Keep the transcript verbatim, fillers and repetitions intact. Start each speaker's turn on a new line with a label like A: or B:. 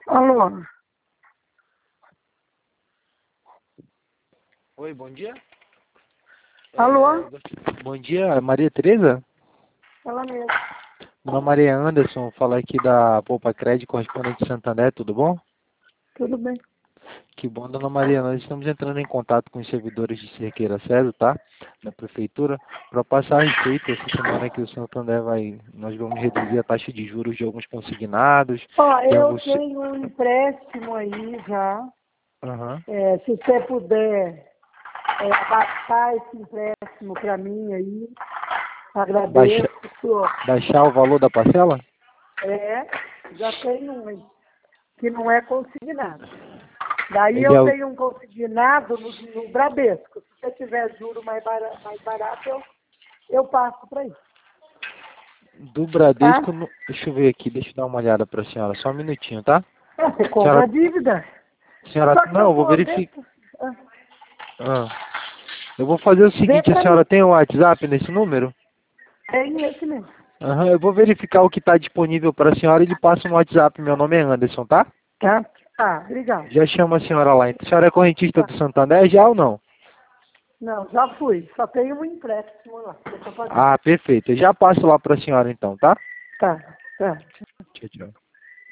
A: Alô?
B: Oi, bom dia.
A: Alô?
B: É, gost- Bom dia, Maria Tereza?
A: Ela mesmo.
B: Meu nome é Maria Anderson, falo aqui da Poupa Crédito, correspondente de Santander, tudo bom?
A: Tudo bem.
B: Que bom, dona Maria, nós estamos entrando em contato com os servidores de Cerqueira César, tá? Da prefeitura, para passar a receita essa semana que o Santander vai, nós vamos reduzir a taxa de juros de alguns consignados,
A: Ó,
B: de
A: eu
B: alguns...
A: tenho um empréstimo aí já.
B: Aham.
A: É, se você puder é, abaixar esse empréstimo para mim aí,
B: Baixa,
A: agradeço.
B: baixar o valor da parcela?
A: É, já tenho um aí, que não é consignado. Daí
B: Ele
A: eu
B: é o
A: tenho um consignado no, no Bradesco. Se você tiver juro mais barato, mais barato eu, eu passo para aí,
B: do
A: tá?
B: Bradesco, no- deixa eu ver aqui, deixa eu dar uma olhada para a senhora, só um minutinho, tá?
A: É, você compra
B: Senhora,
A: a dívida.
B: senhora,
A: Só que
B: não,
A: eu
B: eu vou
A: vou ver.
B: verificar.
A: ah,
B: Ah, eu vou fazer o
A: Vê
B: seguinte, a
A: para
B: senhora
A: mim.
B: tem o WhatsApp nesse número?
A: Tem esse mesmo.
B: Aham, eu vou verificar o que está disponível para a senhora e lhe passo no WhatsApp. Meu nome é Anderson, tá?
A: Tá? Tá, obrigado.
B: Já chama a senhora lá. A senhora é correntista
A: Tá.
B: do Santander já ou não?
A: Não, já fui. Só tenho um empréstimo lá. Que eu tô pagando.
B: Ah, perfeito. Eu já passo lá para a senhora então, tá?
A: Tá, tá.
B: Tchau, tchau.